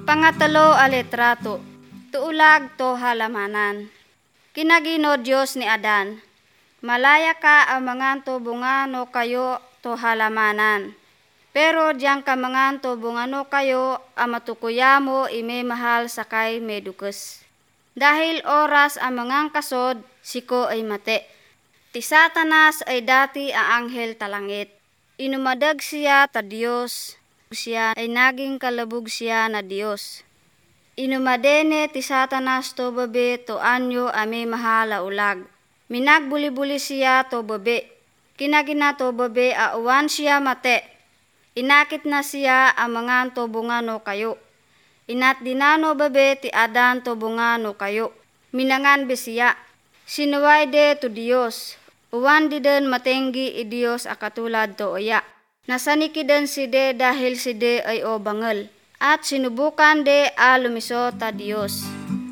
Pangatalo a litrato, tuulag to halamanan. Kinagino Diyos ni Adan, malaya ka ang mga tubungano kayo to halamanan. Pero diyang ka mga tubungano kayo ang matukuyamo ime mahal sakay medukes. Dahil oras ang mga kasod, siko ay mate. Ti Satanas ay dati ang anghel talangit. Inumadag siya ta Diyos, siya ay naging kalabog siya na Diyos. Inumadene ti Satanas to babe to anyo ame mahala ulag. Minagbuli-buli siya to babe. Kinagina to babe awan siya mate. Inakit na siya ang mga to bungano kayo. Inat dinano babe ti Adan to bungano kayo. Minangan besiya. Sinuway de to Diyos. Uwan di den matenggi i Diyos akatulad to oya. Nasanikidan si de dahil si de ay o bangal. At sinubukan de a lumiso ta Diyos.